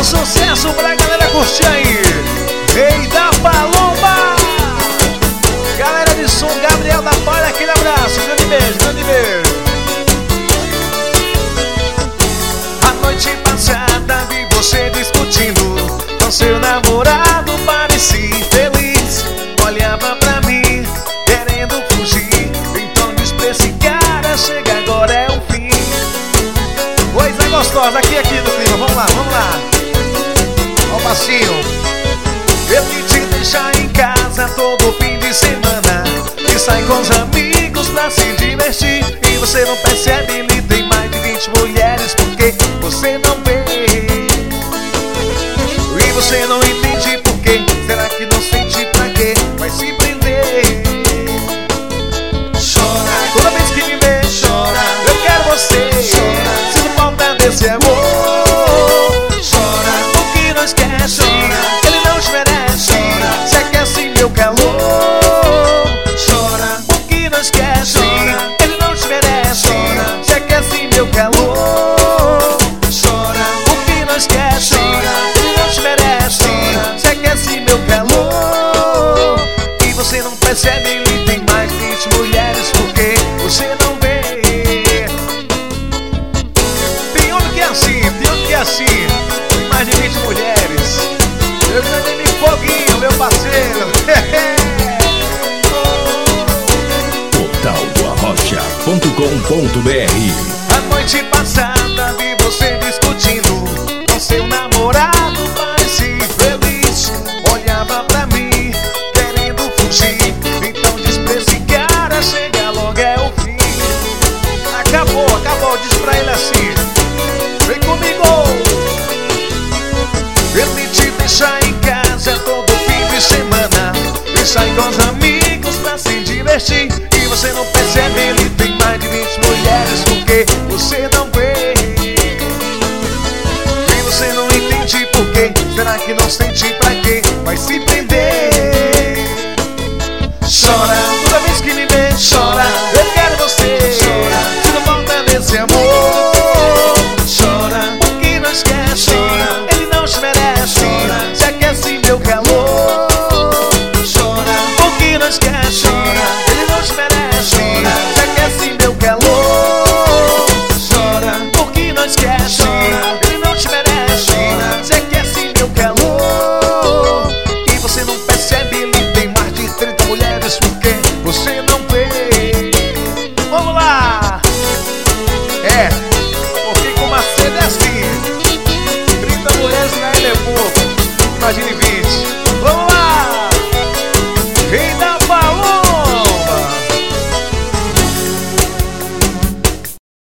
Sucesso pra galera curtir aí. Rei da Paloma. Galera de som, Gabriel da Palha, aquele abraço. Grande beijo, grande beijo. A noite passada vi você discutindo com seu namorado, parecia infeliz. Olhava pra mim, querendo fugir. Então disse pra esse cara, chega agora é o fim. Coisa gostosa, aqui do clima, vamos lá, vamos lá. Ó o passinho. Ele te deixa em casa todo fim de semana e sai com os amigos pra se divertir. E você não percebe, ele tem mais de 20 mulheres porque você não vê. E você não entende por quê. Será que não sente pra quê? Vai se prender. Chora, toda vez que me vê, chora. Eu quero você, chora. Sinto falta desse amor. Chora, o que não esquece, chora. Ele não te merece, chora. Se aquece meu calor. Chora, o que não esquece, chora. Ele não te merece, chora. Se aquece meu calor. Chora, o que não esquece, chora. Ele não te merece, chora. Se aquece meu calor. E você não percebe, ele tem mais de 20 mulheres porque você não vê. Tem homem que é assim, tem homem que é assim. Tem mais de 20 mulheres. Eu já dei meu foguinho, meu parceiro. portaldoarrocha.com.br. A noite passada vi você discutindo com seu namorado, parecia infeliz. Olhava pra mim, querendo fugir. Então diz pra esse cara, chega logo é o fim. Acabou, diz pra ele assim. Vem comigo. Ele te deixa em casa todo fim de semana e sai com os amigos pra se divertir. E você não percebe, ele tem mais de 20 mulheres porque você não vê. E você não entende por quê. Será que não sente pra quê? Vai se prender.